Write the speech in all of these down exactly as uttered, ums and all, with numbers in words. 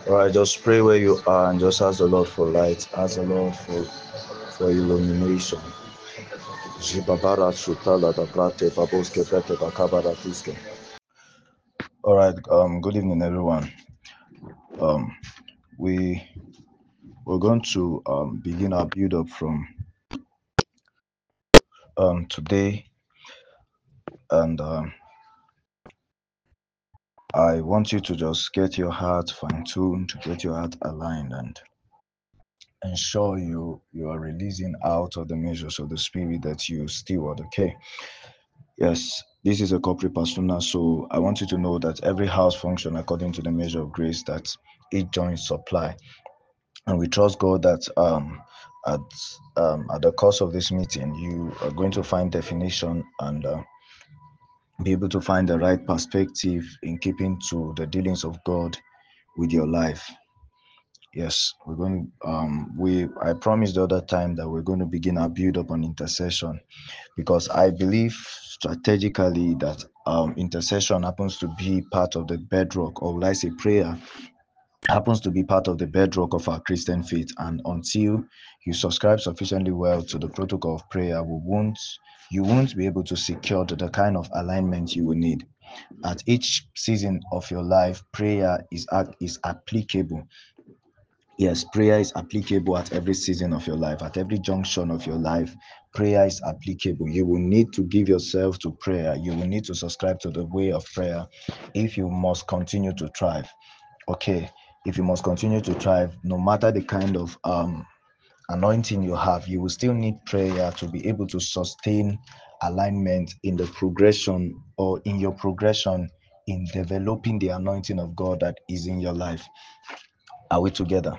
All right, just pray where you are and just ask the Lord for light, ask the Lord for for illumination. All right, um, good evening, everyone. Um, we we're going to um begin our build up from um today, and um, I want you to just get your heart fine tuned, get your heart aligned, and ensure you you are releasing out of the measures of the spirit that you steward. Okay. Yes, this is a corporate persona, so I want you to know that every house function according to the measure of grace that each joint supply, and we trust God that um at um at the course of this meeting you are going to find definition and uh, be able to find the right perspective in keeping to the dealings of God with your life. Yes, we're going to um we I promised the other time that we're going to begin our build up on intercession, because I believe strategically that um, intercession happens to be part of the bedrock, or will I say prayer happens to be part of the bedrock of our Christian faith. And until you subscribe sufficiently well to the protocol of prayer, we won't you won't be able to secure the kind of alignment you will need. At each season of your life, prayer is is applicable. Yes, prayer is applicable at every season of your life, at every junction of your life. Prayer is applicable. You will need to give yourself to prayer. You will need to subscribe to the way of prayer if you must continue to thrive. Okay, if you must continue to thrive, no matter the kind of um, anointing you have, you will still need prayer to be able to sustain alignment in the progression, or in your progression in developing the anointing of God that is in your life. Are we together?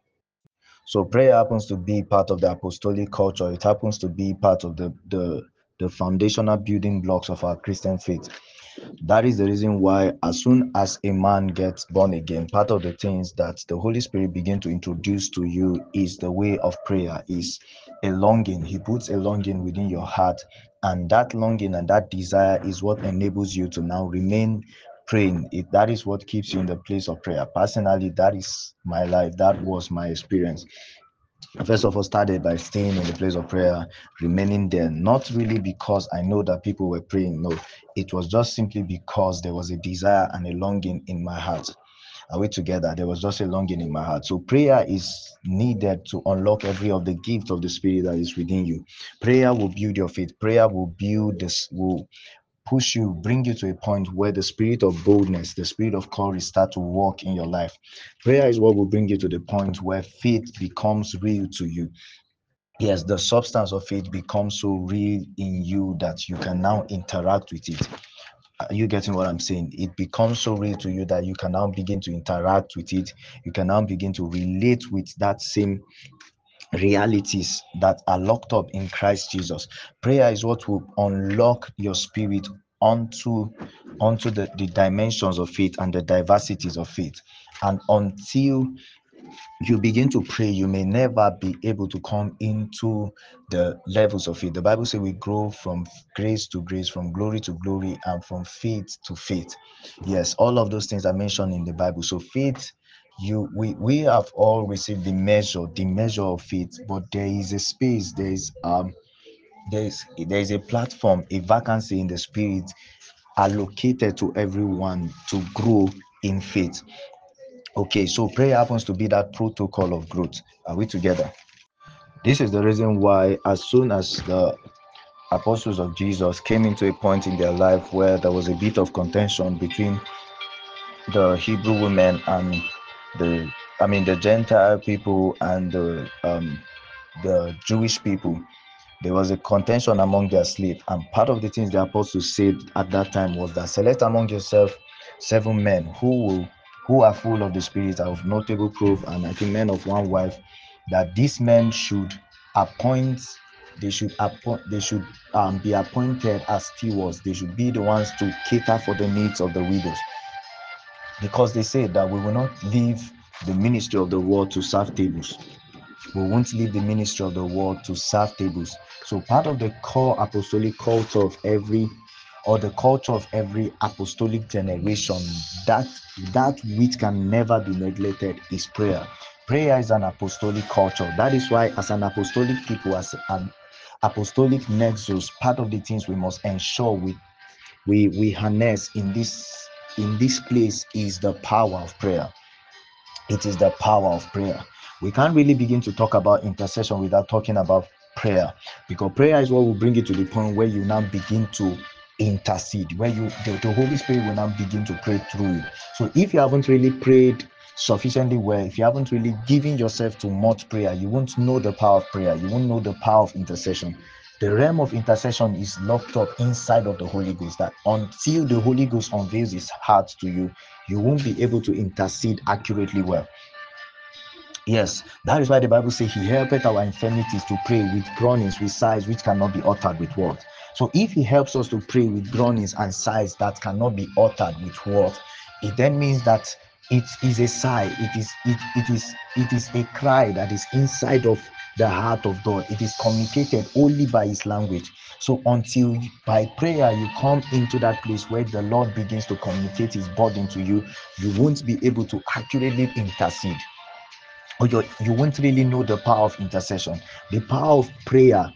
So prayer happens to be part of the apostolic culture. It happens to be part of the the the foundational building blocks of our Christian faith. That is the reason why, as soon as a man gets born again, part of the things that the Holy Spirit begin to introduce to you is the way of prayer, is a longing. He puts a longing within your heart, and that longing and that desire is what enables you to now remain praying. It, that is what keeps you in the place of prayer. Personally, that is my life. That was my experience. First of all, started by staying in the place of prayer, remaining there, not really because I know that people were praying. No, it was just simply because there was a desire and a longing in my heart. Are we together? There was just a longing in my heart. So prayer is needed to unlock every of the gift of the spirit that is within you. Prayer will build your faith. Prayer will build this, will push you, bring you to a point where the spirit of boldness, the spirit of courage start to walk in your life. Prayer is what will bring you to the point where faith becomes real to you. Yes, the substance of faith becomes so real in you that you can now interact with it. Are you getting what I'm saying? It becomes so real to you that you can now begin to interact with it. You can now begin to relate with that same realities that are locked up in Christ Jesus. Prayer is what will unlock your spirit onto onto the, the dimensions of faith and the diversities of faith. And until you begin to pray, you may never be able to come into the levels of faith. The Bible says we grow from grace to grace, from glory to glory, and from faith to faith. Yes, all of those things are mentioned in the Bible. So faith, you we we have all received the measure, the measure of faith, but there is a space, there is um there is there is a platform, a vacancy in the spirit allocated to everyone to grow in faith. Okay, so prayer happens to be that protocol of growth. Are we together? This is the reason why, as soon as the apostles of Jesus came into a point in their life where there was a bit of contention between the Hebrew women and the, I mean, the Gentile people and the um, the Jewish people, there was a contention among their slaves. And part of the things the apostles said at that time was that select among yourself seven men who will who are full of the spirit, of notable proof, and I think men of one wife, that these men should appoint they should appoint they should um, be appointed as stewards. They should be the ones to cater for the needs of the widows, because they say that we will not leave the ministry of the world to serve tables. We won't leave the ministry of the world to serve tables. So part of the core apostolic culture of every or the culture of every apostolic generation, that that which can never be neglected is prayer. Prayer is an apostolic culture. That is why, as an apostolic people, as an apostolic nexus, part of the things we must ensure we we we harness in this in this place is the power of prayer. It is the power of prayer. We can't really begin to talk about intercession without talking about prayer, because prayer is what will bring you to the point where you now begin to intercede, where you the, the Holy Spirit will now begin to pray through you. So if you haven't really prayed sufficiently well, if you haven't really given yourself to much prayer, you won't know the power of prayer. You won't know the power of intercession. The realm of intercession is locked up inside of the Holy Ghost, that until the Holy Ghost unveils his heart to you, you won't be able to intercede accurately well. Yes, that is why the Bible says he helpeth our infirmities to pray with groanings, with sighs which cannot be uttered with words. So if he helps us to pray with groanings and sighs that cannot be uttered with words, it then means that it is a sigh, it is it, it is it is a cry that is inside of the heart of God. It is communicated only by his language. So until by prayer you come into that place where the Lord begins to communicate his burden to you, you won't be able to accurately intercede, or you, you won't really know the power of intercession. The power of prayer,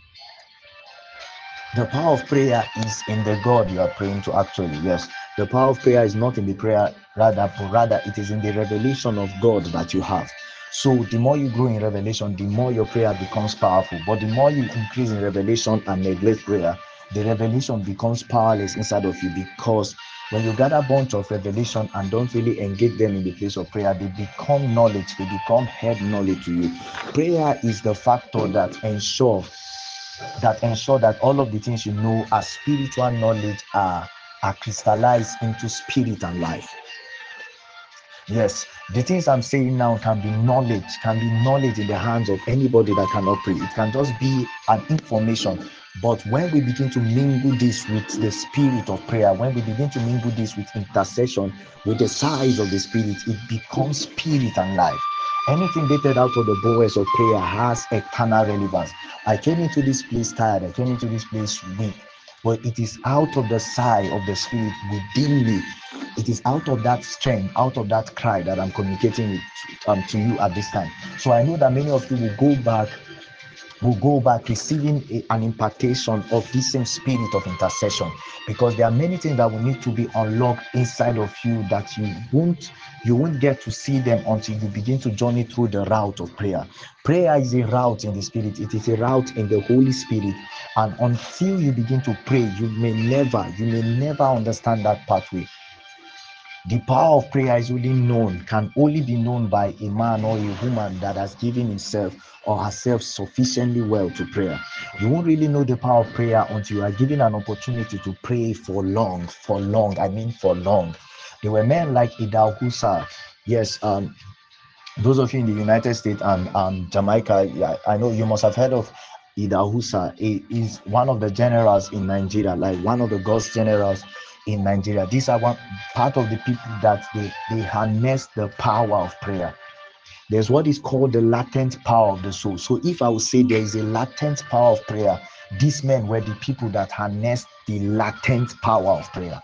the power of prayer is in the God you are praying to, actually. Yes, the power of prayer is not in the prayer, rather, but rather it is in the revelation of God that you have. So the more you grow in revelation, the more your prayer becomes powerful. But the more you increase in revelation and neglect prayer, the revelation becomes powerless inside of you, because when you gather a bunch of revelation and don't really engage them in the place of prayer, they become knowledge, they become head knowledge to you. Prayer is the factor that ensure that ensure that all of the things you know as spiritual knowledge are, are crystallized into spirit and life. Yes, the things I'm saying now can be knowledge, can be knowledge in the hands of anybody that cannot pray. It can just be an information. But when we begin to mingle this with the spirit of prayer, when we begin to mingle this with intercession, with the size of the spirit, it becomes spirit and life. Anything dated out of the bowels of prayer has eternal relevance. I came into this place tired, I came into this place weak, but it is out of the sigh of the spirit within me. It is out of that strength, out of that cry that I'm communicating with, um, to you at this time. So I know that many of you will go back, will go back receiving a, an impartation of this same spirit of intercession, because there are many things that will need to be unlocked inside of you that you won't you won't get to see them until you begin to journey through the route of prayer. Prayer is a route in the spirit, it is a route in the Holy Spirit, and until you begin to pray, you may never you may never understand that pathway. The power of prayer is only known, can only be known by a man or a woman that has given himself or herself sufficiently well to prayer. You won't really know the power of prayer until you are given an opportunity to pray for long, for long, I mean for long. There were men like Idahusa. Yes, um, those of you in the United States and um, Jamaica, yeah, I know you must have heard of Idahusa. He is one of the generals in Nigeria, like one of the God's generals in Nigeria. These are one part of the people that they, they harness the power of prayer. There's what is called the latent power of the soul. So if I would say there is a latent power of prayer, these men were the people that harnessed the latent power of prayer.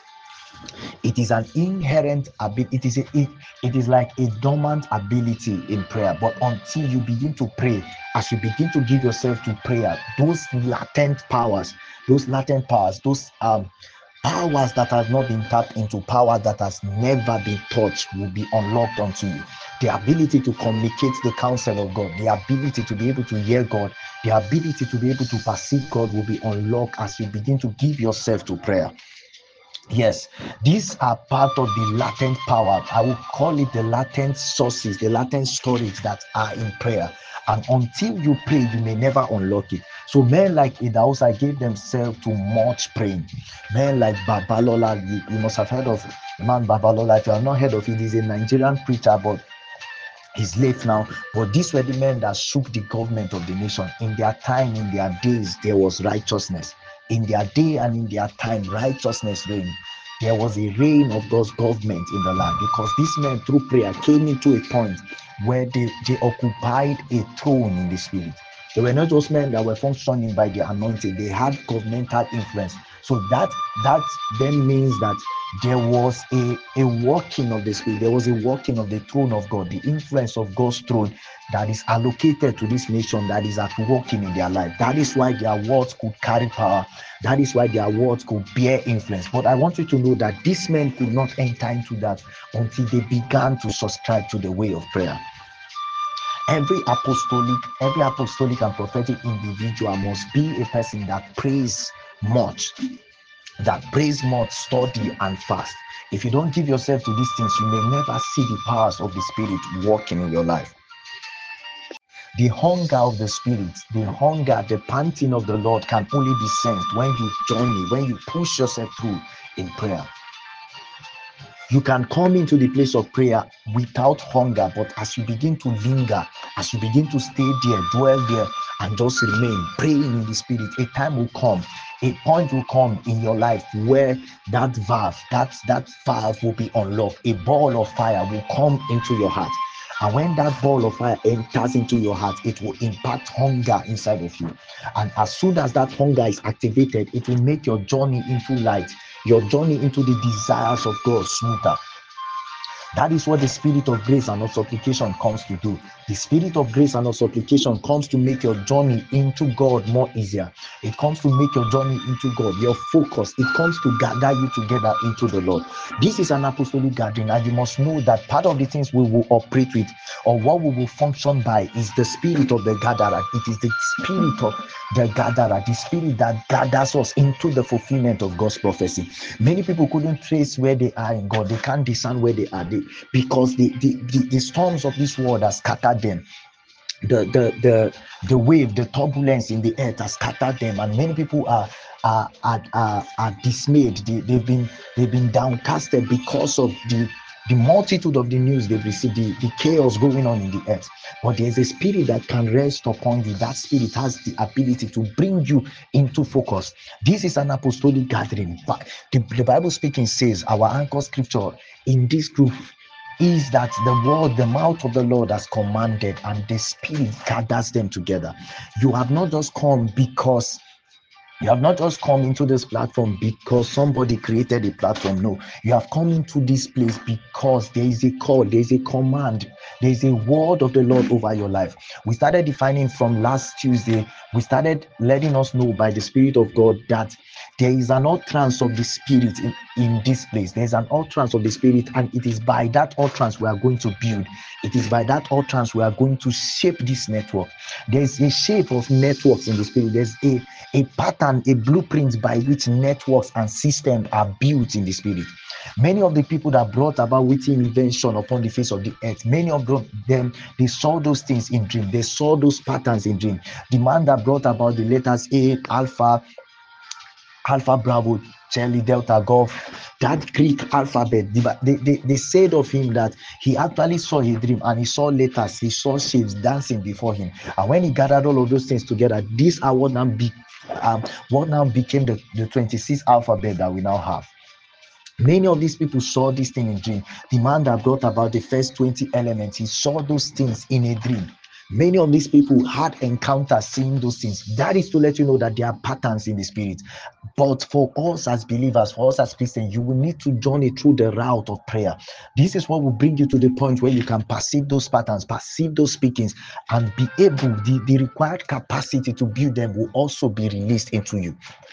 It is an inherent ability. It is a, it, it is like a dormant ability in prayer. But until you begin to pray, as you begin to give yourself to prayer, those latent powers, those latent powers, those um powers that have not been tapped into, power that has never been touched, will be unlocked unto you. The ability to communicate the counsel of God, the ability to be able to hear God, the ability to be able to perceive God will be unlocked as you begin to give yourself to prayer. Yes, these are part of the latent power. I will call it the latent sources, the latent storage that are in prayer. And until you pray, you may never unlock it. So men like Idahusa gave themselves to much praying. Men like Babalola, you, you must have heard of man Babalola. If you have not heard of it, he's a Nigerian preacher, but he's late now. But these were the men that shook the government of the nation. In their time, in their days, there was righteousness. In their day and in their time, righteousness reigned. There was a reign of God's government in the land, because these men, through prayer, came into a point where they, they occupied a throne in the spirit. They were not just men that were functioning by the anointing. They had governmental influence. So that that then means that there was a, a working of the Spirit, there was a working of the throne of God, the influence of God's throne that is allocated to this nation, that is at working in their life. That is why their words could carry power. That is why their words could bear influence. But I want you to know that these men could not enter into that until they began to subscribe to the way of prayer. Every apostolic, every apostolic and prophetic individual must be a person that prays much, that prays much, study and fast. If you don't give yourself to these things, you may never see the powers of the Spirit working in your life. The hunger of the Spirit, the hunger, the panting of the Lord can only be sensed when you journey, when you push yourself through in prayer. You can come into the place of prayer without hunger, but as you begin to linger, as you begin to stay there, dwell there, and just remain praying in the Spirit, a time will come, a point will come in your life where that valve, that, that valve will be unlocked. A ball of fire will come into your heart. And when that ball of fire enters into your heart, it will impact hunger inside of you. And as soon as that hunger is activated, it will make your journey into light, your journey into the desires of God smoother. That is what the spirit of grace and of supplication comes to do. The spirit of grace and of supplication comes to make your journey into God more easier. It comes to make your journey into God, your focus. It comes to gather you together into the Lord. This is an apostolic gathering, and you must know that part of the things we will operate with, or what we will function by, is the spirit of the gatherer. It is the spirit of the gatherer, the spirit that gathers us into the fulfillment of God's prophecy. Many people couldn't trace where they are in God. They can't discern where they are. They because the, the, the, the storms of this world have scattered them. The, the the the wave, the turbulence in the earth has scattered them, and many people are are are, are, are dismayed. They, they've been they've been downcasted because of the the multitude of the news they've received, the, the chaos going on in the earth. But there's a spirit that can rest upon you. That spirit has the ability to bring you into focus. This is an apostolic gathering. But the, the Bible speaking says, our anchor scripture in this group is that the word, the mouth of the Lord has commanded, and the Spirit gathers them together. You have not just come because you have not just come into this platform because somebody created a platform. No, you have come into this place because there is a call, there is a command, there is a word of the Lord over your life. We started defining from last Tuesday, we started letting us know by the Spirit of God that there is an utterance of the Spirit in, in this place. There's an utterance of the Spirit, and it is by that utterance we are going to build. It is by that utterance we are going to shape this network. There's a shape of networks in the Spirit. There's a, a pattern, a blueprint by which networks and systems are built in the Spirit. Many of the people that brought about witty invention upon the face of the earth, many of them, they saw those things in dream. They saw those patterns in dream. The man that brought about the letters A, Alpha, Alpha, Bravo, Charlie, Delta, Golf, that Greek alphabet, they, they, they said of him that he actually saw a dream, and he saw letters, he saw shapes dancing before him. And when he gathered all of those things together, these are what now, be, um, what now became the, the twenty-six alphabet that we now have. Many of these people saw this thing in dream. The man that brought about the first twenty elements, he saw those things in a dream. Many of these people had encounters seeing those things. That is to let you know that there are patterns in the Spirit. But for us as believers, for us as Christians, you will need to journey through the route of prayer. This is what will bring you to the point where you can perceive those patterns, perceive those speakings, and be able, the, the required capacity to build them will also be released into you.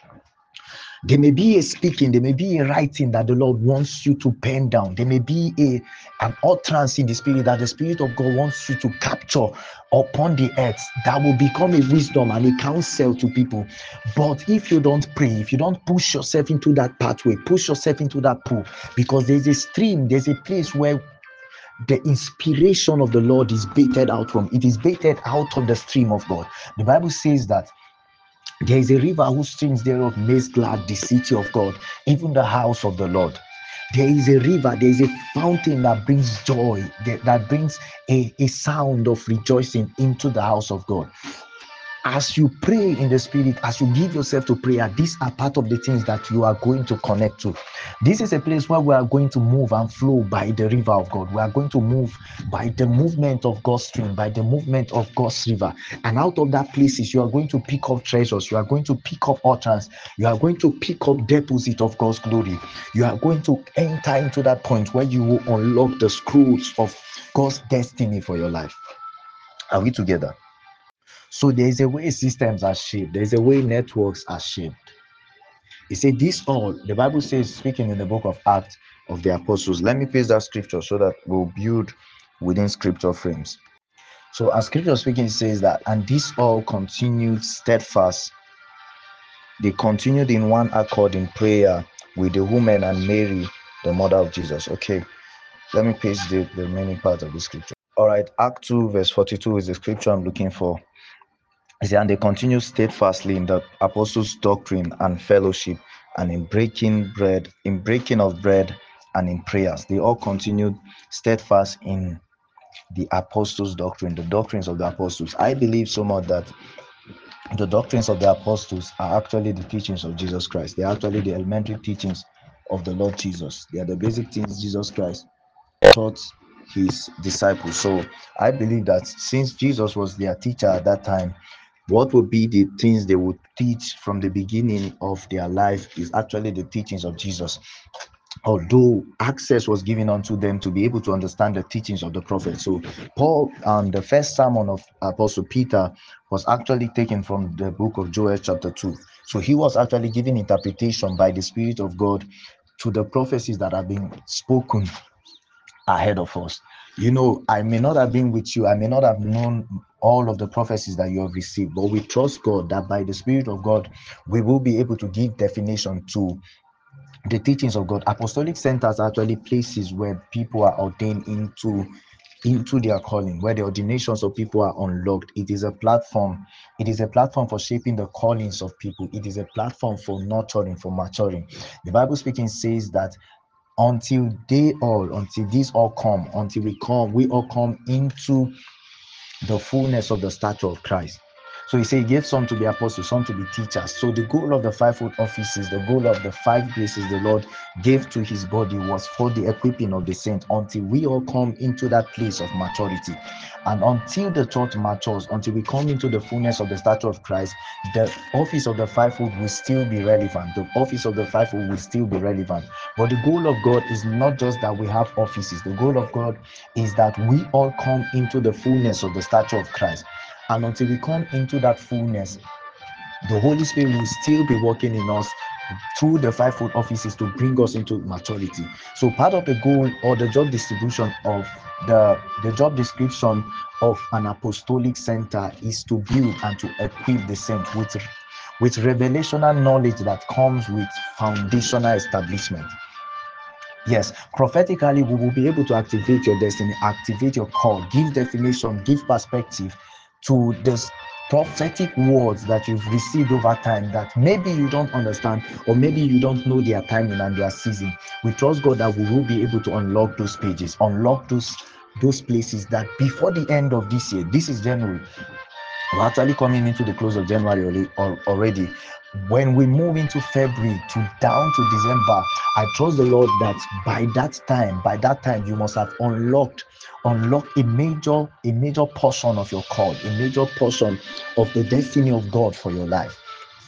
There may be a speaking, there may be a writing that the Lord wants you to pen down. There may be a an utterance in the Spirit that the Spirit of God wants you to capture upon the earth that will become a wisdom and a counsel to people. But if you don't pray, if you don't push yourself into that pathway, push yourself into that pool, because there's a stream, there's a place where the inspiration of the Lord is baited out from. It is baited out of the stream of God. The Bible says that there is a river whose streams thereof makes glad the city of God, even the house of the Lord. There is a river, there is a fountain that brings joy, that, that brings a, a sound of rejoicing into the house of God. as you pray in the spirit, as you give yourself to prayer, these are part of the things that you are going to connect to. This is a place where we are going to move and flow by the river of God. We are going to move by the movement of God's stream, by the movement of God's river. And out of that places, you are going to pick up treasures. You are going to pick up utterance. You are going to pick up deposit of God's glory. You are going to enter into that point where you will unlock the scrolls of God's destiny for your life. Are we together? So there is a way systems are shaped. There is a way networks are shaped. He said, this all, the Bible says, speaking in the book of Acts of the Apostles. Let me paste that scripture so that we'll build within scripture frames. So as scripture speaking says that, and this all continued steadfast. They continued in one accord in prayer with the woman and Mary, the mother of Jesus. Okay, let me paste the, the remaining part of the scripture. All right, Act two, verse forty-two is the scripture I'm looking for. It says, and they continued steadfastly in the apostles' doctrine and fellowship, and in breaking bread, in breaking of bread, and in prayers. They all continued steadfast in the apostles' doctrine, the doctrines of the apostles. I believe so much that the doctrines of the apostles are actually the teachings of Jesus Christ. They are actually the elementary teachings of the Lord Jesus. They are the basic things Jesus Christ taught his disciples. So I believe that since Jesus was their teacher at that time, what would be the things they would teach from the beginning of their life is actually the teachings of Jesus. Although access was given unto them to be able to understand the teachings of the prophet. So Paul, um, the first sermon of Apostle Peter was actually taken from the book of Joel chapter two. So he was actually giving interpretation by the Spirit of God to the prophecies that have been spoken ahead of us. You know, I may not have been with you, I may not have known all of the prophecies that you have received, but we trust God that by the Spirit of God, we will be able to give definition to the teachings of God. Apostolic centers are actually places where people are ordained into into their calling, where the ordinations of people are unlocked. It is a platform. It is a platform for shaping the callings of people. It is a platform for nurturing, for maturing. The Bible speaking says that until they all, until these all come, until we come, we all come into the fullness of the stature of Christ. So he said he gave some to be apostles, some to be teachers. So the goal of the fivefold offices, the goal of the five graces the Lord gave to his body was for the equipping of the saints until we all come into that place of maturity. And until the church matures, until we come into the fullness of the stature of Christ, the office of the fivefold will still be relevant. The office of the fivefold will still be relevant. But the goal of God is not just that we have offices. The goal of God is that we all come into the fullness of the stature of Christ. And until we come into that fullness, the Holy Spirit will still be working in us through the fivefold offices to bring us into maturity. So part of the goal or the job distribution of the, the job description of an apostolic center is to build and to equip the saints with, with revelational knowledge that comes with foundational establishment. Yes, prophetically, we will be able to activate your destiny, activate your call, give definition, give perspective to this prophetic words that you've received over time that maybe you don't understand or maybe you don't know their timing and their season. We trust God that we will be able to unlock those pages, unlock those those places that before the end of this year, this is January, we're actually coming into the close of January already. When we move into February to down to December, I trust the Lord that by that time, by that time, you must have unlocked, unlocked a major, a major portion of your call, a major portion of the destiny of God for your life.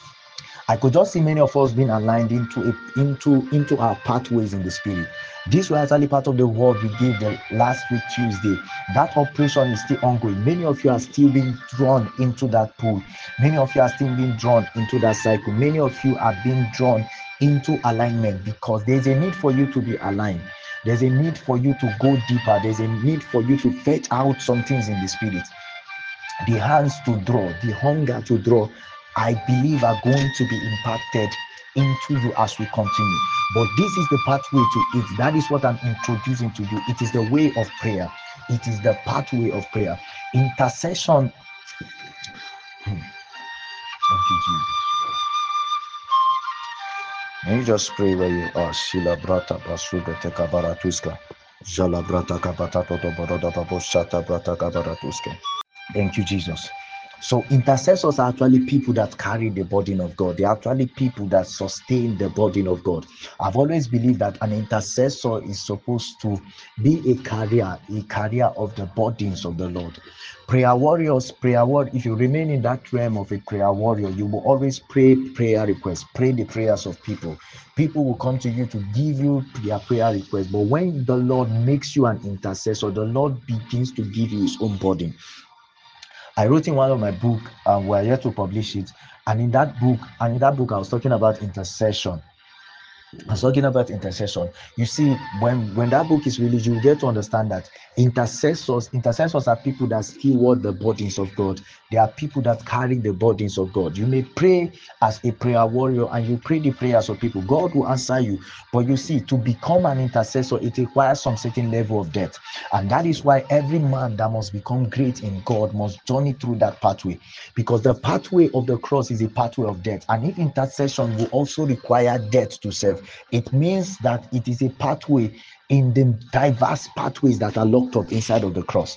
I could just see many of us being aligned into a, into into our pathways in the spirit. This was actually part of the word we gave the last week Tuesday. That operation is still ongoing. Many of you are still being drawn into that pool. Many of you are still being drawn into that cycle. Many of you are being drawn into alignment because there's a need for you to be aligned. There's a need for you to go deeper. There's a need for you to fetch out some things in the spirit. The hands to draw, the hunger to draw, I believe are going to be impacted into you as we continue. But this is the pathway to it. That is what I'm introducing to you. It is the way of prayer. It is the pathway of prayer. Intercession. Hmm. Thank you, Jesus. Can you just pray where you are? Shila brata basuga teka baratuska. Jala brata kabata toto boroda babo shata brata kabaratuska. Thank you, Jesus. So intercessors are actually people that carry the burden of God. They're actually people that sustain the burden of God. I've always believed that an intercessor is supposed to be a carrier, a carrier of the burdens of the Lord. Prayer warriors, prayer warrior, if you remain in that realm of a prayer warrior, you will always pray prayer requests, pray the prayers of people. People will come to you to give you their prayer requests. But when the Lord makes you an intercessor, the Lord begins to give you his own burden. I wrote in one of my book, and we're yet to publish it. And in that book, and in that book, I was talking about intercession. I was talking about intercession. You see, when when that book is released, you get to understand that intercessors, intercessors are people that steward the burdens of God. They are people that carry the burdens of God. You may pray as a prayer warrior and you pray the prayers of people. God will answer you. But you see, to become an intercessor, it requires some certain level of depth. And that is why every man that must become great in God must journey through that pathway. Because the pathway of the cross is a pathway of death. And if intercession will also require death to serve, it means that it is a pathway in the diverse pathways that are locked up inside of the cross.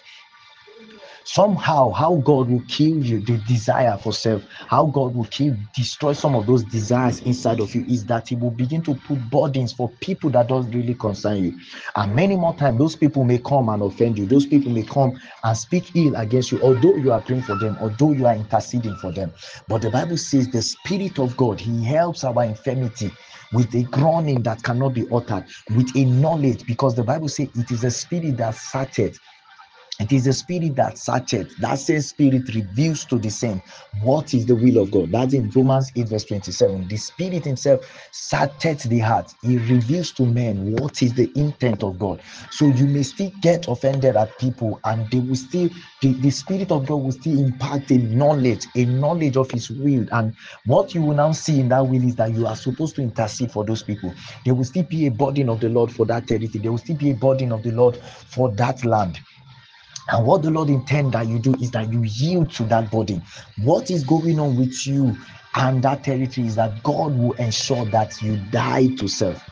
Somehow, how God will kill you, the desire for self, how God will kill, destroy some of those desires inside of you, is that he will begin to put burdens for people that don't really concern you. And many more times, those people may come and offend you. Those people may come and speak ill against you, although you are praying for them, although you are interceding for them. But the Bible says the Spirit of God, he helps our infirmity with a groaning that cannot be uttered, with a knowledge, because the Bible says it is the Spirit that searcheth. It is the Spirit that searcheth. That same Spirit reveals to the saint what is the will of God. That's in Romans eight verse twenty-seven. The Spirit himself searcheth the heart. He reveals to men what is the intent of God. So you may still get offended at people, and they will still, the, the Spirit of God will still impart a knowledge, a knowledge of his will. And what you will now see in that will is that you are supposed to intercede for those people. There will still be a burden of the Lord for that territory. There will still be a burden of the Lord for that land. And what the Lord intends that you do is that you yield to that burden. What is going on with you and that territory is that God will ensure that you die to self.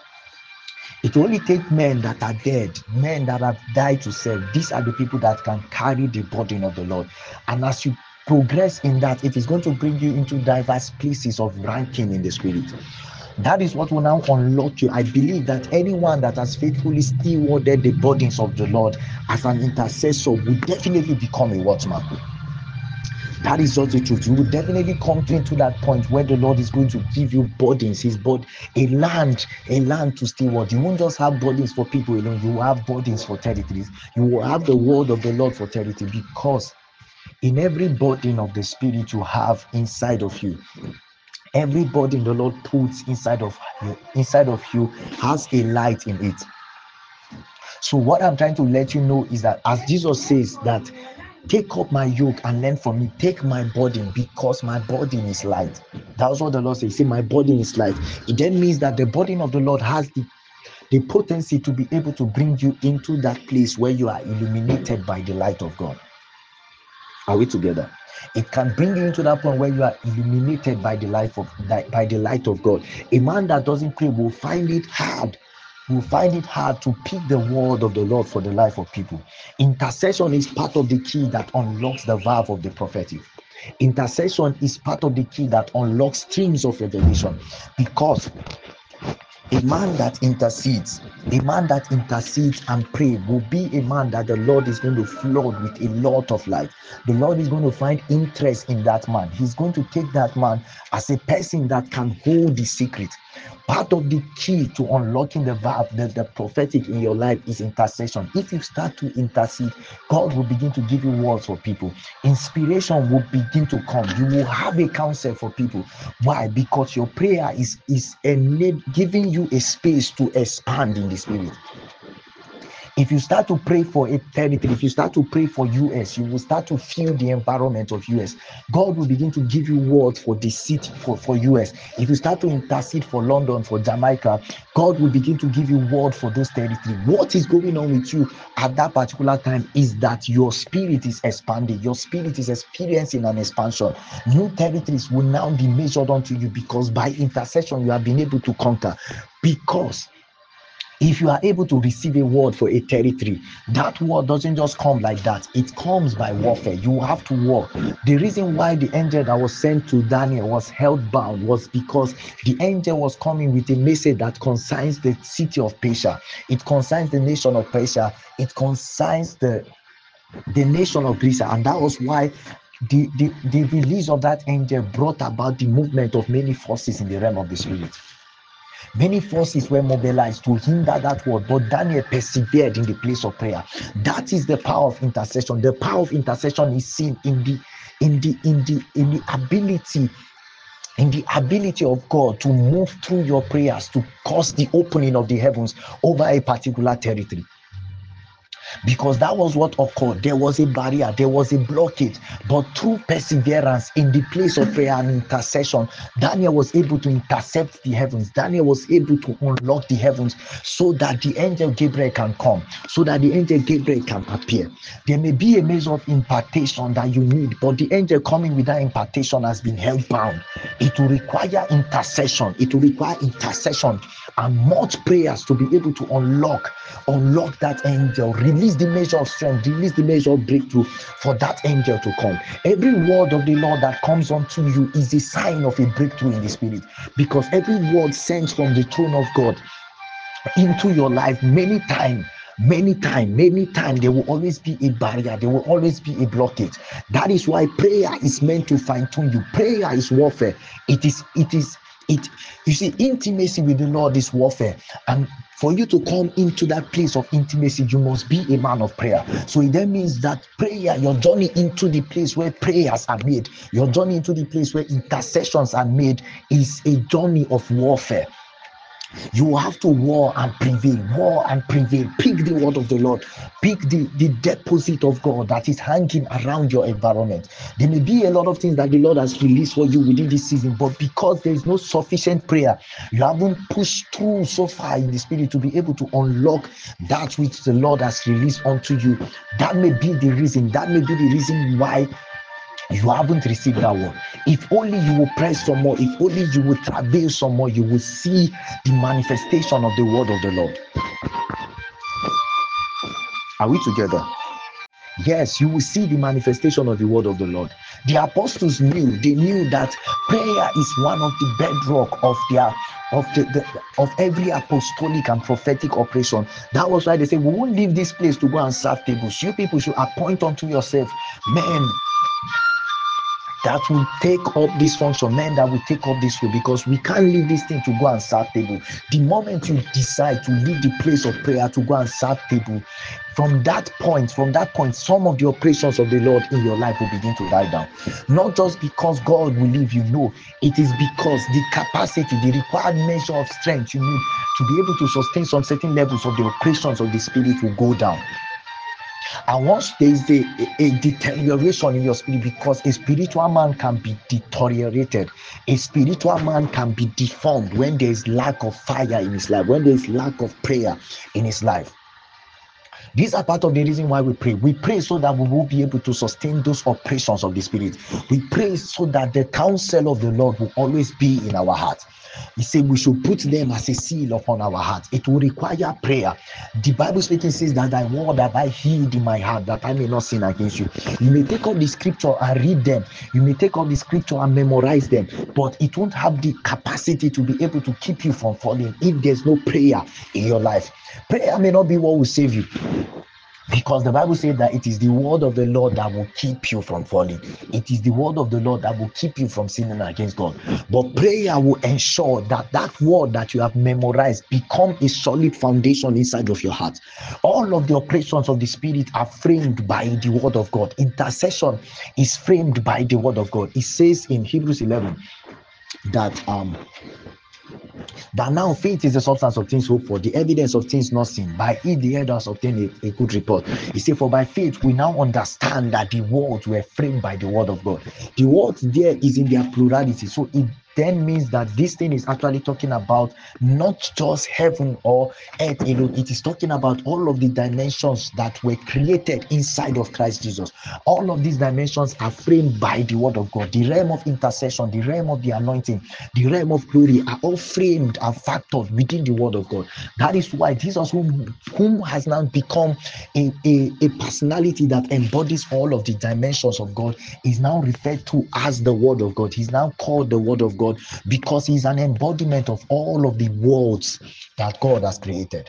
It will only take men that are dead, men that have died to self. These are the people that can carry the burden of the Lord. And as you progress in that, it is going to bring you into diverse places of ranking in the spirit. That is what will now unlock you. I believe that anyone that has faithfully stewarded the burdens of the Lord as an intercessor will definitely become a watchman. That is just the truth. You will definitely come into that point where the Lord is going to give you burdens, his body, a land, a land to steward. You won't just have burdens for people alone, you will have burdens for territories. You will have the word of the Lord for territory, because in every burden of the spirit you have inside of you, every burden the Lord puts inside of you, inside of you has a light in it. So what I'm trying to let you know is that, as Jesus says that, take up my yoke and learn from me, take my burden, because my burden is light. That's what the Lord says. Say, my burden is light. It then means that the burden of the Lord has the the potency to be able to bring you into that place where you are illuminated by the light of God. Are we together? It can bring you into that point where you are illuminated by the life of by the light of God. A man that doesn't pray will find it hard will find it hard to pick the word of the Lord for the life of people. Intercession is part of the key that unlocks the valve of the prophetic. Intercession is part of the key that unlocks streams of revelation, because a man that intercedes, a man that intercedes and pray will be a man that the Lord is going to flood with a lot of light. The Lord is going to find interest in that man. He's going to take that man as a person that can hold the secret. Part of the key to unlocking the valve, the, the prophetic in your life, is intercession. If you start to intercede, God will begin to give you words for people. Inspiration will begin to come. You will have a counsel for people. Why? Because your prayer is, is giving you a space to expand in the spirit. If you start to pray for a territory, if you start to pray for U S, you will start to feel the environment of U S. God will begin to give you words for the city, for, for U S. If you start to intercede for London, for Jamaica, God will begin to give you word for those territories. What is going on with you at that particular time is that your spirit is expanding. Your spirit is experiencing an expansion. New territories will now be measured unto you, because by intercession you have been able to conquer. Because If you are able to receive a word for a territory, that word doesn't just come like that. It comes by warfare. You have to war. The reason why the angel that was sent to Daniel was held bound was because the angel was coming with a message that concerns the city of Persia. It concerns the nation of Persia. It concerns the the nation of Greece, and that was why the, the the release of that angel brought about the movement of many forces in the realm of the spirit. Many forces were mobilized to hinder that word, but Daniel persevered in the place of prayer. That is the power of intercession. The power of intercession is seen in the in the in the in the ability in the ability of God to move through your prayers to cause the opening of the heavens over a particular territory. Because that was what occurred. There was a barrier, there was a blockage, but through perseverance in the place of prayer and intercession, Daniel was able to intercept the heavens. Daniel was able to unlock the heavens so that the angel Gabriel can come, so that the angel Gabriel can appear. There may be a measure of impartation that you need, but the angel coming with that impartation has been held bound. It will require intercession. It will require intercession and much prayers to be able to unlock, unlock that angel, release the measure of strength, release the measure of breakthrough for that angel to come. Every word of the Lord that comes unto you is a sign of a breakthrough in the spirit, because every word sent from the throne of God into your life, many times many times many times there will always be a barrier, there will always be a blockage. That is why prayer is meant to fine-tune you. Prayer is warfare. It is it is it you see, intimacy with the Lord is warfare, and for you to come into that place of intimacy, you must be a man of prayer. So it then means that prayer, your journey into the place where prayers are made, your journey into the place where intercessions are made, is a journey of warfare. You have to war and prevail, war and prevail. Pick the word of the Lord, pick the, the deposit of God that is hanging around your environment. There may be a lot of things that the Lord has released for you within this season, but because there is no sufficient prayer, you haven't pushed through so far in the spirit to be able to unlock that which the Lord has released unto you. That may be the reason, that may be the reason why you haven't received that word. If only you will press some more, if only you will travail some more, you will see the manifestation of the word of the Lord. Are we together? Yes, you will see the manifestation of the word of the Lord. The apostles knew, they knew that prayer is one of the bedrock of their of the, the of every apostolic and prophetic operation. That was why they said, we won't leave this place to go and serve tables. You people should appoint unto yourself men that will take up this function, men that will take up this role, because we can't leave this thing to go and serve table. The moment you decide to leave the place of prayer to go and serve table, from that point, from that point, some of the operations of the Lord in your life will begin to die down. Not just because God will leave you, no, it is because the capacity, the required measure of strength you need to be able to sustain some certain levels of the operations of the spirit will go down. And once there is a, a, a deterioration in your spirit, because a spiritual man can be deteriorated, a spiritual man can be deformed when there is lack of fire in his life, when there is lack of prayer in his life. These are part of the reason why we pray. We pray so that we will be able to sustain those operations of the spirit. We pray so that the counsel of the Lord will always be in our hearts. He said we should put them as a seal upon our hearts. It will require prayer. The Bible speaking says that thy word have I hid in my heart, that I may not sin against you. You may take up the scripture and read them. You may take up the scripture and memorize them, but it won't have the capacity to be able to keep you from falling if there's no prayer in your life. Prayer may not be what will save you, because the Bible says that it is the word of the Lord that will keep you from falling. It is the word of the Lord that will keep you from sinning against God. But prayer will ensure that that word that you have memorized become a solid foundation inside of your heart. All of the operations of the spirit are framed by the word of God. Intercession is framed by the word of God. It says in Hebrews eleven that um that now faith is the substance of things hoped for, the evidence of things not seen. By it the elders obtain a, a good report. He said, for by faith we now understand that the words were framed by the word of God. The word there is in their plurality, so it then means that this thing is actually talking about not just heaven or earth alone. It is talking about all of the dimensions that were created inside of Christ Jesus. All of these dimensions are framed by the word of God. The realm of intercession, the realm of the anointing, the realm of glory are all framed and factored within the word of God. That is why Jesus, whom, whom has now become a, a, a personality that embodies all of the dimensions of God, is now referred to as the word of God. He's now called the word of God because he's an embodiment of all of the worlds that God has created.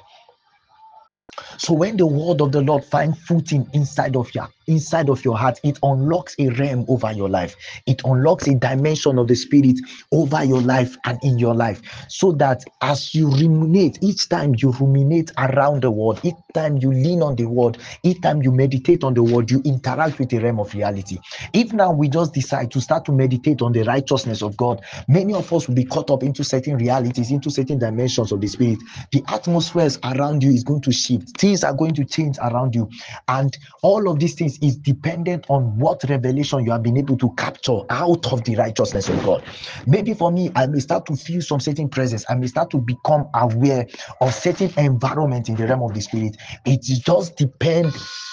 So when the word of the Lord finds footing inside of your inside of your heart, it unlocks a realm over your life. It unlocks a dimension of the spirit over your life and in your life, so that as you ruminate, each time you ruminate around the word, each time you lean on the word, each time you meditate on the word, you interact with the realm of reality. If now we just decide to start to meditate on the righteousness of God, many of us will be caught up into certain realities, into certain dimensions of the spirit. The atmospheres around you is going to shift. Things are going to change around you, and all of these things is dependent on what revelation you have been able to capture out of the righteousness of God. Maybe for me, I may start to feel some certain presence. I may start to become aware of certain environment in the realm of the spirit. It just depends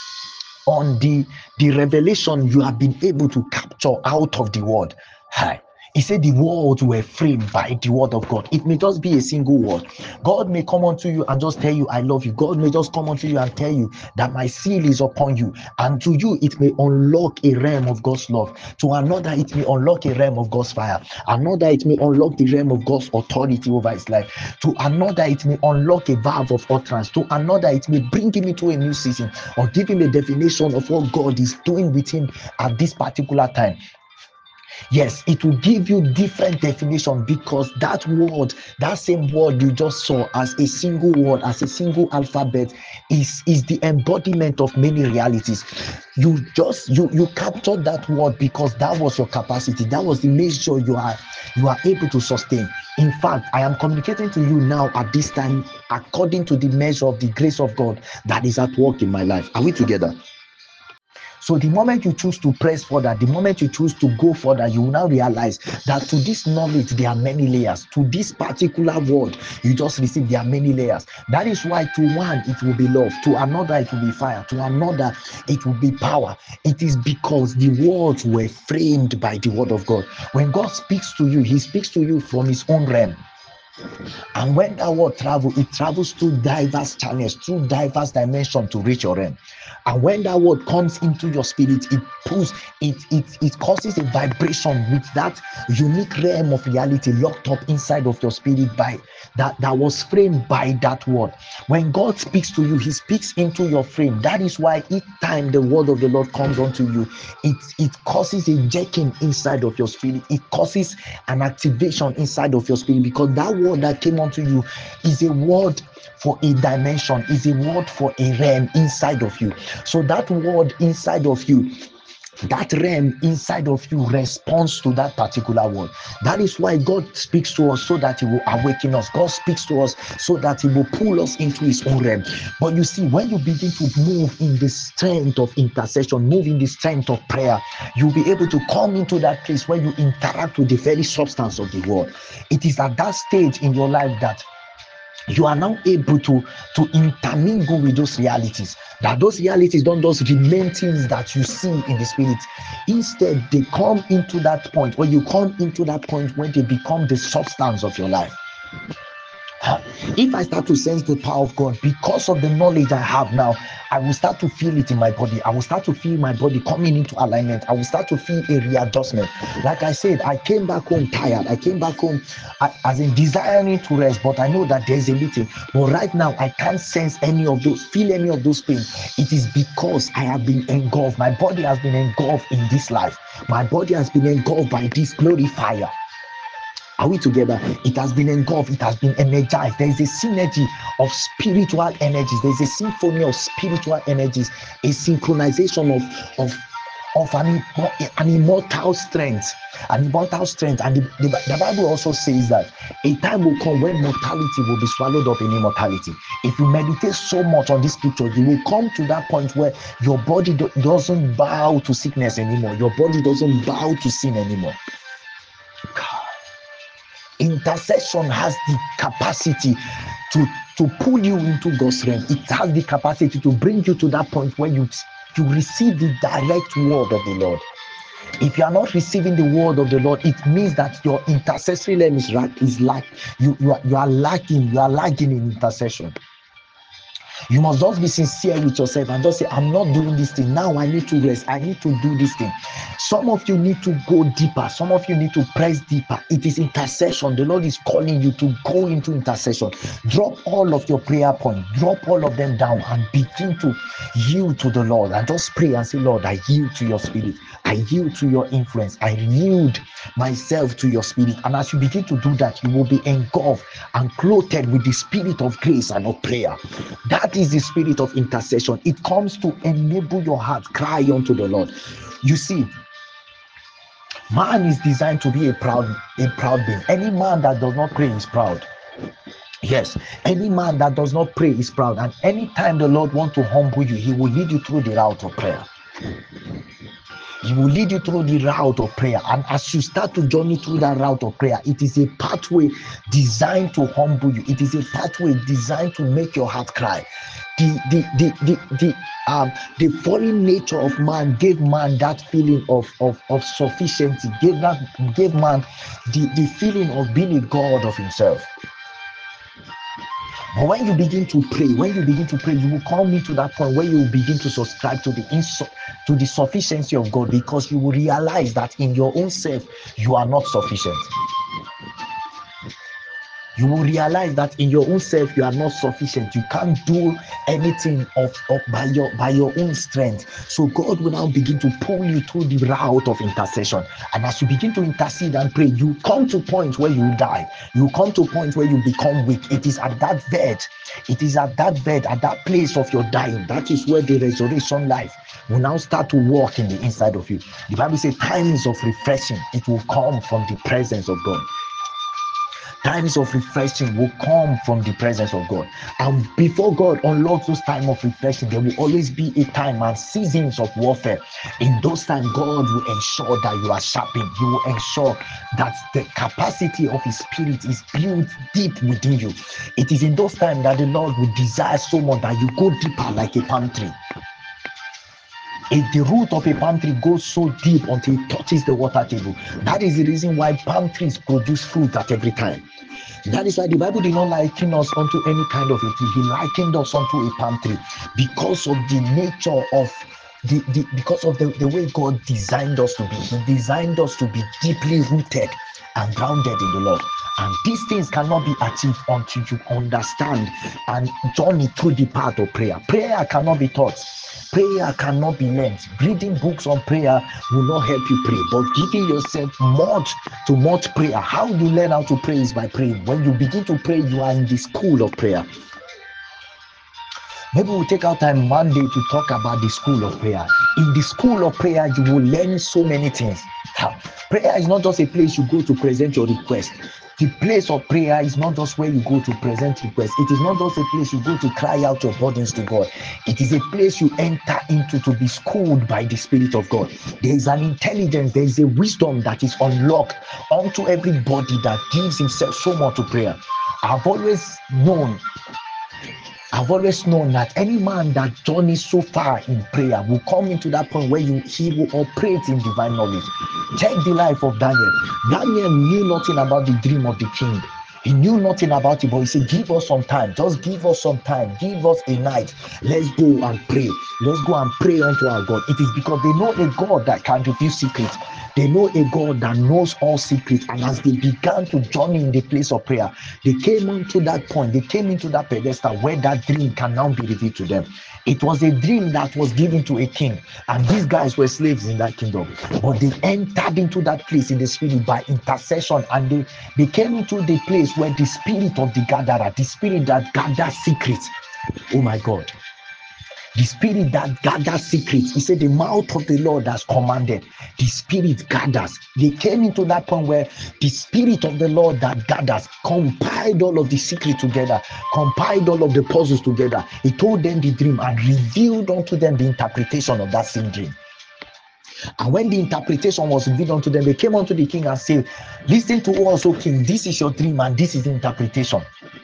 on the the revelation you have been able to capture out of the word. Hi. He said the words were framed by the word of God. It may just be a single word. God may come unto you and just tell you, I love you. God may just come unto you and tell you that my seal is upon you. And to you, it may unlock a realm of God's love. To another, it may unlock a realm of God's fire. Another, it may unlock the realm of God's authority over his life. To another, it may unlock a valve of utterance. To another, it may bring him into a new season or give him a definition of what God is doing with him at this particular time. Yes, it will give you different definition, because that word, that same word you just saw as a single word, as a single alphabet, is is the embodiment of many realities. You just you you captured that word because that was your capacity. That was the measure you are you are able to sustain. In fact, I am communicating to you now at this time according to the measure of the grace of God that is at work in my life. Are we together? So the moment you choose to press further, the moment you choose to go further, you will now realize that to this knowledge, there are many layers. To this particular word you just received, there are many layers. That is why to one, it will be love. To another, it will be fire. To another, it will be power. It is because the words were framed by the word of God. When God speaks to you, he speaks to you from his own realm. And when that word travels, it travels through diverse channels, through diverse dimensions to reach your realm. And when that word comes into your spirit, it pulls, it, it, it causes a vibration with that unique realm of reality locked up inside of your spirit by that, that was framed by that word. When God speaks to you, he speaks into your frame. That is why each time the word of the Lord comes onto you, it, it causes a jerking inside of your spirit. It causes an activation inside of your spirit, because that word that came onto you is a word for a dimension, is a word for a realm inside of you. So that word inside of you, that realm inside of you responds to that particular word. That is why God speaks to us, so that he will awaken us. God speaks to us so that he will pull us into his own realm. But you see, when you begin to move in the strength of intercession, move in the strength of prayer, you'll be able to come into that place where you interact with the very substance of the word. It is at that stage in your life that you are now able to to intermingle with those realities, that those realities don't just remain things that you see in the spirit. Instead, they come into that point, or you come into that point where they become the substance of your life. If I start to sense the power of God because of the knowledge I have now, I will start to feel it in my body. I will start to feel my body coming into alignment. I will start to feel a readjustment. Like I said, I came back home tired. I came back home as in desiring to rest, but I know that there's a meeting. But right now, I can't sense any of those, feel any of those pain. It is because I have been engulfed. My body has been engulfed in this life. My body has been engulfed by this glory fire. Are we together? It has been engulfed, it has been energized. There is a synergy of spiritual energies. There is a symphony of spiritual energies, a synchronization of of of an, an immortal strength, an immortal strength. And the, the, the Bible also says that a time will come when mortality will be swallowed up in immortality. If you meditate so much on this scripture, you will come to that point where your body do, doesn't bow to sickness anymore. Your body doesn't bow to sin anymore. God. Intercession has the capacity to, to pull you into God's realm. It has the capacity to bring you to that point where you, you receive the direct word of the Lord. If you are not receiving the word of the Lord, it means that your intercessory realm is, is lack. You, you, are, you are lacking. You are lagging in intercession. You must just be sincere with yourself and just say, I'm not doing this thing. Now I need to rest. I need to do this thing. Some of you need to go deeper. Some of you need to press deeper. It is intercession. The Lord is calling you to go into intercession. Drop all of your prayer points. Drop all of them down and begin to yield to the Lord. And just pray and say, Lord, I yield to your spirit. I yield to your influence. I yield myself to your spirit. And as you begin to do that, you will be engulfed and clothed with the spirit of grace and of prayer. That is the spirit of intercession. It comes to enable your heart cry unto the Lord. You see, man is designed to be a proud, a proud being. Any man that does not pray is proud. Yes, any man that does not pray is proud. And anytime the Lord wants to humble you, he will lead you through the route of prayer. He will lead you through the route of prayer. And as you start to journey through that route of prayer, it is a pathway designed to humble you. It is a pathway designed to make your heart cry. The the the the, the um the fallen nature of man gave man that feeling of, of, of sufficiency, gave that gave man the, the feeling of being a god of himself. But when you begin to pray, when you begin to pray, you will come into that point where you will begin to subscribe to the insu- to the sufficiency of God, because you will realize that in your own self, you are not sufficient. You will realize that in your own self, you are not sufficient. You can't do anything of, of by your by your own strength. So God will now begin to pull you through the route of intercession. And as you begin to intercede and pray, you come to points where you die. You come to points where you become weak. It is at that bed, it is at that bed, at that place of your dying. That is where the resurrection life will now start to walk in the inside of you. The Bible says times of refreshing, it will come from the presence of God. Times of refreshing will come from the presence of God. And before God unlocks those times of refreshing, there will always be a time and seasons of warfare. In those times, God will ensure that you are sharpened. He will ensure that the capacity of His Spirit is built deep within you. It is in those times that the Lord will desire so much that you go deeper like a palm tree. If the root of a palm tree goes so deep until it touches the water table, that is the reason why palm trees produce fruit at every time. That is why the Bible did not liken us unto any kind of a tree. He likened us unto a palm tree because of the nature of the, the because of the, the way God designed us to be. He designed us to be deeply rooted and grounded in the Lord. And these things cannot be achieved until you understand and journey through the path of prayer. Prayer cannot be taught. Prayer cannot be learned. Reading books on prayer will not help you pray, but giving yourself much to much prayer. How you learn how to pray is by praying. When you begin to pray, you are in the school of prayer. Maybe we'll take our time Monday to talk about the school of prayer. In the school of prayer, you will learn so many things. Prayer is not just a place you go to present your request. The place of prayer is not just where you go to present requests. It is not just a place you go to cry out your burdens to God. It is a place you enter into to be schooled by the Spirit of God. There is an intelligence, there is a wisdom that is unlocked unto everybody that gives himself so much to prayer. I've always known I've always known that any man that journeys so far in prayer will come into that point where you, he will operate in divine knowledge. Check the life of Daniel. Daniel knew nothing about the dream of the king. He knew nothing about it, but he said, give us some time. Just give us some time. Give us a night. Let's go and pray. Let's go and pray unto our God. It is because they know a God that can reveal secrets. They know a God that knows all secrets. And as they began to journey in the place of prayer, they came into that point. They came into that pedestal where that dream can now be revealed to them. It was a dream that was given to a king. And these guys were slaves in that kingdom. But they entered into that place in the spirit by intercession. And they, they came into the place where the spirit of the gatherer, the spirit that gathers secrets. Oh my God. The spirit that gathers secrets. He said the mouth of the Lord has commanded. The spirit gathers. They came into that point where the spirit of the Lord that gathers compiled all of the secrets together, compiled all of the puzzles together. He told them the dream and revealed unto them the interpretation of that same dream. And when the interpretation was revealed unto them, they came unto the king and said, listen to us, O king, this is your dream and this is the interpretation.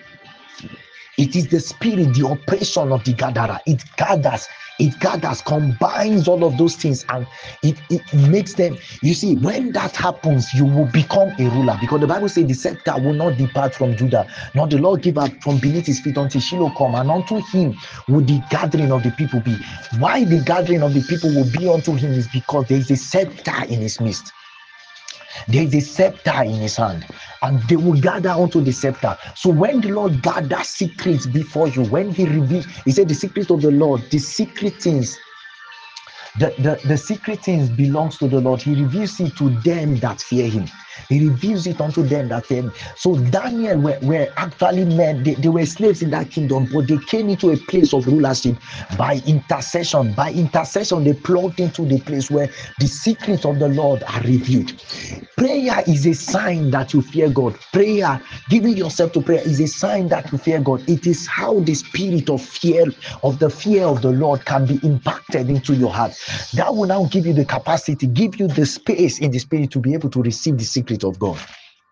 It is the spirit, the operation of the gatherer. It gathers, it gathers, combines all of those things, and it, it makes them. You see, when that happens, you will become a ruler, because the Bible says the scepter will not depart from Judah, nor the Lord give up from beneath his feet until Shiloh come, and unto him will the gathering of the people be. Why the gathering of the people will be unto him is because there is a scepter in his midst. There is a scepter in his hand, and they will gather onto the scepter. So when the Lord gathers secrets before you, when he reveals, he said the secret of the Lord, the secret things, the, the, the secret things belongs to the Lord. He reveals it to them that fear him. He reveals it unto them that fear him. So Daniel were, were actually men, they, they were slaves in that kingdom, but they came into a place of rulership by intercession. By intercession, they plugged into the place where the secrets of the Lord are revealed. Prayer is a sign that you fear God. Prayer, giving yourself to prayer, is a sign that you fear God. It is how the spirit of fear, of the fear of the Lord, can be impacted into your heart. That will now give you the capacity, give you the space in the spirit to be able to receive the secret of God.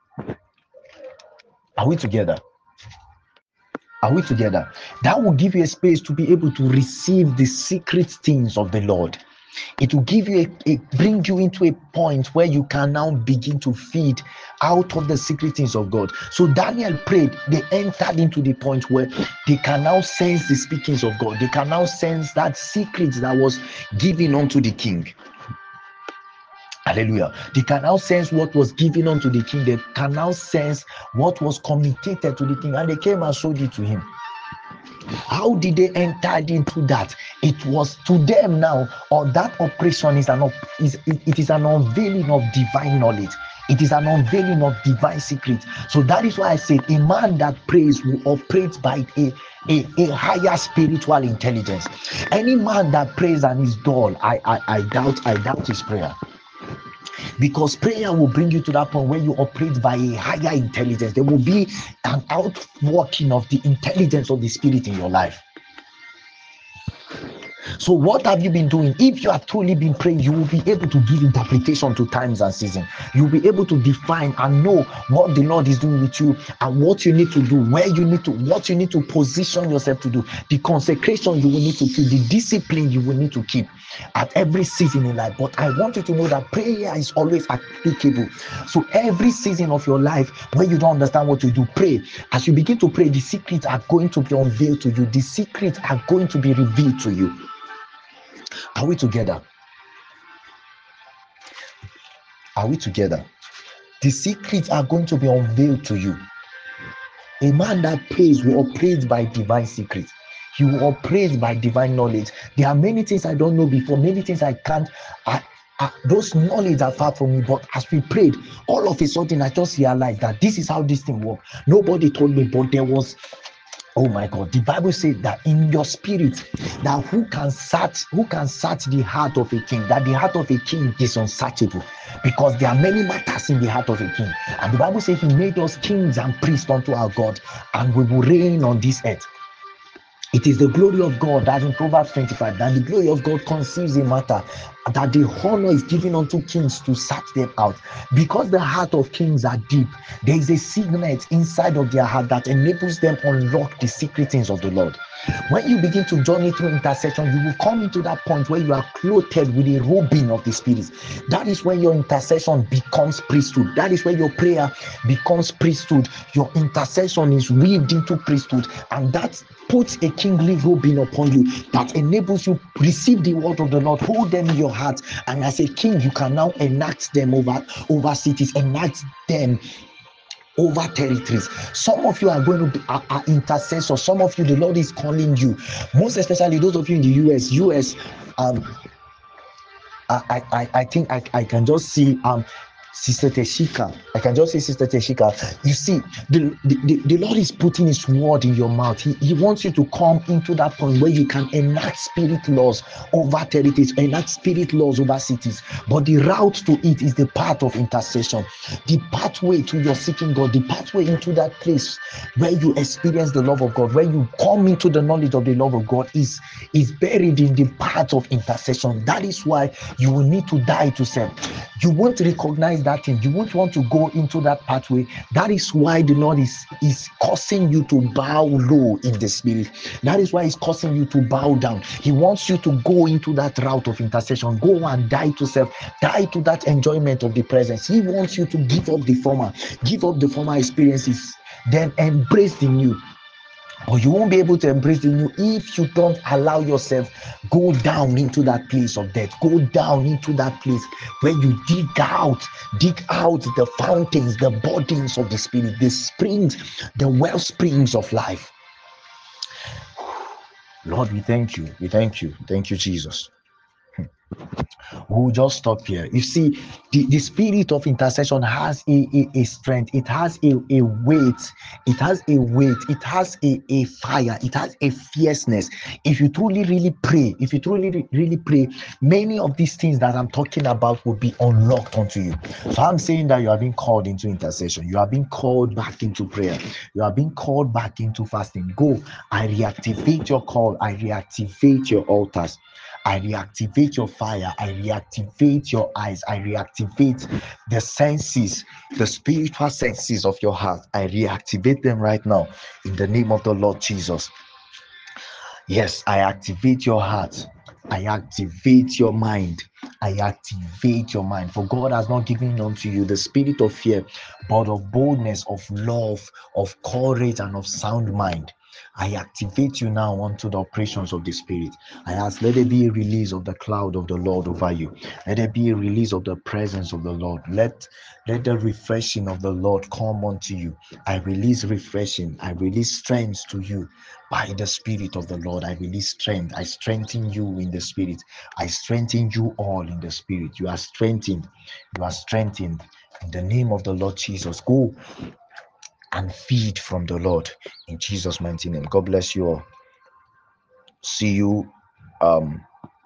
Are we together? Are we together? That will give you a space to be able to receive the secret things of the Lord. It will give you a, a bring you into a point where you can now begin to feed out of the secret things of God. So Daniel prayed, they entered into the point where they can now sense the speakings of God. They can now sense that secret that was given unto the king. Hallelujah. They can now sense what was given unto the king. They can now sense what was communicated to the king, and they came and showed it to him. How did they enter into that? It was to them now, or that operation is an is it, it is an unveiling of divine knowledge. It is an unveiling of divine secret. So that is why I said a man that prays will operate by a, a, a higher spiritual intelligence. Any man that prays and is dull, I, I I doubt I doubt his prayer. Because prayer will bring you to that point where you operate by a higher intelligence. There will be an outworking of the intelligence of the spirit in your life. So what have you been doing? If you have truly been praying, you will be able to give interpretation to times and seasons. You will be able to define and know what the Lord is doing with you and what you need to do, where you need to, what you need to position yourself to do, the consecration you will need to keep, the discipline you will need to keep at every season in life. But I want you to know that prayer is always applicable. So every season of your life, when you don't understand what to do, pray. As you begin to pray, the secrets are going to be unveiled to you. The secrets are going to be revealed to you. Are we together? Are we together? The secrets are going to be unveiled to you. A man that prays will operate by divine secrets. He will operate by divine knowledge. There are many things I don't know before, many things I can't. I, I, those knowledge are far from me. But as we prayed, all of a sudden I just realized that this is how this thing works. Nobody told me, but there was. Oh my God, the Bible says that in your spirit, that who can search, who can search the heart of a king, that the heart of a king is unsearchable, because there are many matters in the heart of a king. And the Bible says he made us kings and priests unto our God, and we will reign on this earth. It is the glory of God that in Proverbs twenty-five, that the glory of God conceives a matter, that the honor is given unto kings to search them out. Because the heart of kings are deep, there is a signet inside of their heart that enables them to unlock the secret things of the Lord. When you begin to journey through intercession, you will come into that point where you are clothed with a robing of the Spirit. That is when your intercession becomes priesthood. That is where your prayer becomes priesthood. Your intercession is weaved into priesthood, and that puts a kingly robing upon you that enables you to receive the word of the Lord, hold them in your heart, and as a king, you can now enact them over, over cities, enact them over territories. Some of you are going to be are, are intercessors. Some of you, the Lord is calling you. Most especially those of you in the U S. U S. Um, I I I think I, I can just see um Sister Teshika, I can just say Sister Teshika, you see, the, the, the, the Lord is putting his word in your mouth. He, he wants you to come into that point where you can enact spirit laws over territories, enact spirit laws over cities. But the route to it is the path of intercession, the pathway to your seeking God, the pathway into that place where you experience the love of God, where you come into the knowledge of the love of God is, is buried in the path of intercession. That is why you will need to die to self. You won't recognize that thing. You won't want to go into that pathway. That is why the Lord is, is causing you to bow low in the spirit. That is why he's causing you to bow down. He wants you to go into that route of intercession. Go and die to self. Die to that enjoyment of the presence. He wants you to give up the former. Give up the former experiences. Then embrace the new. But you won't be able to embrace the new if you don't allow yourself go down into that place of death. Go down into that place where you dig out, dig out the fountains, the bodies of the spirit, the springs, the well springs of life. Lord, we thank you. We thank you. Thank you, Jesus. We'll just stop here. You see, the, the spirit of intercession has a, a, a strength, it has a, a weight, it has a weight, it has a, a fire, it has a fierceness. If you truly, really pray, if you truly, really pray, many of these things that I'm talking about will be unlocked unto you. So I'm saying that you are being called into intercession, you are being called back into prayer, you are being called back into fasting. Go, I reactivate your call, I reactivate your altars. I reactivate your fire. I reactivate your eyes. I reactivate the senses, the spiritual senses of your heart. I reactivate them right now in the name of the Lord Jesus. Yes, I activate your heart. I activate your mind. I activate your mind. For God has not given unto you the spirit of fear, but of boldness, of love, of courage, and of sound mind. I activate you now onto the operations of the Spirit. I ask, let there be a release of the cloud of the Lord over you. Let there be a release of the presence of the Lord. Let, let the refreshing of the Lord come unto you. I release refreshing. I release strength to you by the Spirit of the Lord. I release strength. I strengthen you in the Spirit. I strengthen you all in the Spirit. You are strengthened. You are strengthened. In the name of the Lord Jesus, go and feed from the Lord in Jesus' mighty name. God bless you all. See you um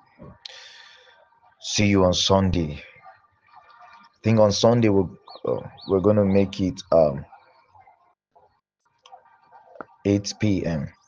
see you on Sunday. I think on Sunday we're, uh, we're gonna make it um eight p.m.